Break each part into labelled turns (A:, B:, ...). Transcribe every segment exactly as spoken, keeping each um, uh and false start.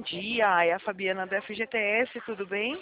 A: bom dia. É a Fabiana da F G T S, tudo bem?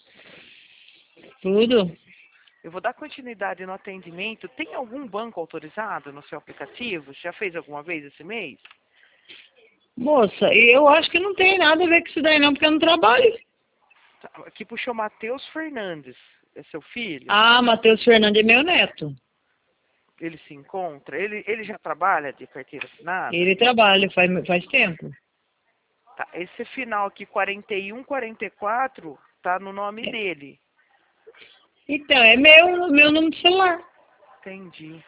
B: Tudo.
A: Eu vou dar continuidade no atendimento. Tem algum banco autorizado no seu aplicativo? Já fez alguma vez esse mês?
B: Moça, eu acho que não tem nada a ver com isso daí não, porque eu não trabalho.
A: Aqui puxou Matheus Fernandes. É seu filho?
B: Ah, Matheus Fernandes é meu neto.
A: Ele se encontra? Ele, ele já trabalha de carteira assinada?
B: Ele trabalha faz, faz tempo.
A: Tá. Esse final aqui, quarenta e um, quarenta e quatro, tá no nome
B: É.
A: dele.
B: Então, é meu, meu número de celular.
A: Entendi.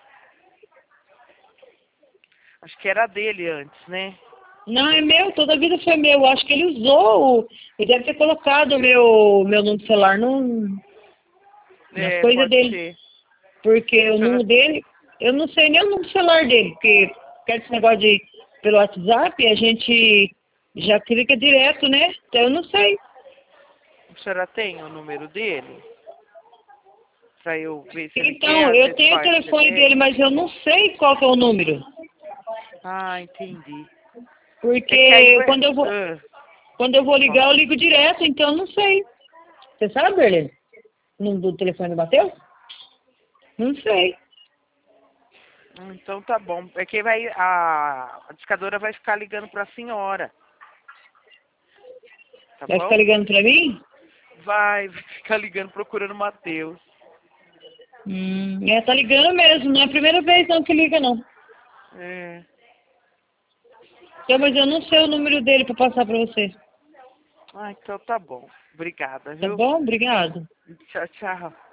A: Acho que era dele antes, né?
B: Não, é meu, toda a vida foi meu. Acho que ele usou, o- ele deve ter colocado o meu, meu número de celular no, nas
A: É,
B: coisas
A: pode
B: dele.
A: ser.
B: Porque
A: A
B: o
A: senhora...
B: número dele, eu não sei nem o número de celular dele, porque quer esse negócio de pelo WhatsApp, a gente já clica direto, né? Então eu não sei.
A: A senhora tem o número dele? Pra eu ver se ele quer,
B: Então,
A: às
B: eu
A: vezes
B: tenho o
A: faz
B: telefone dele,
A: débito.
B: mas eu não sei qual que é o número.
A: Ah, entendi. É que aí
B: Porque
A: vai...
B: quando eu vou,
A: Ah,
B: quando eu vou
A: fala.
B: ligar, eu ligo direto, então eu não sei. Você sabe, Berlim? O número do telefone do Matheus? Não sei.
A: Então tá bom. É que vai... A, a discadora vai ficar ligando pra senhora. Tá
B: Vai ficar
A: bom?
B: ligando pra mim?
A: Vai ficar ligando procurando o Matheus.
B: Hum, é, tá ligando mesmo. Não é a primeira vez não que liga, não.
A: É.
B: Então, mas eu não sei o número dele pra passar pra você.
A: Ah, então tá bom. Obrigada,
B: Tá
A: viu?
B: bom? Obrigado.
A: Tchau, tchau.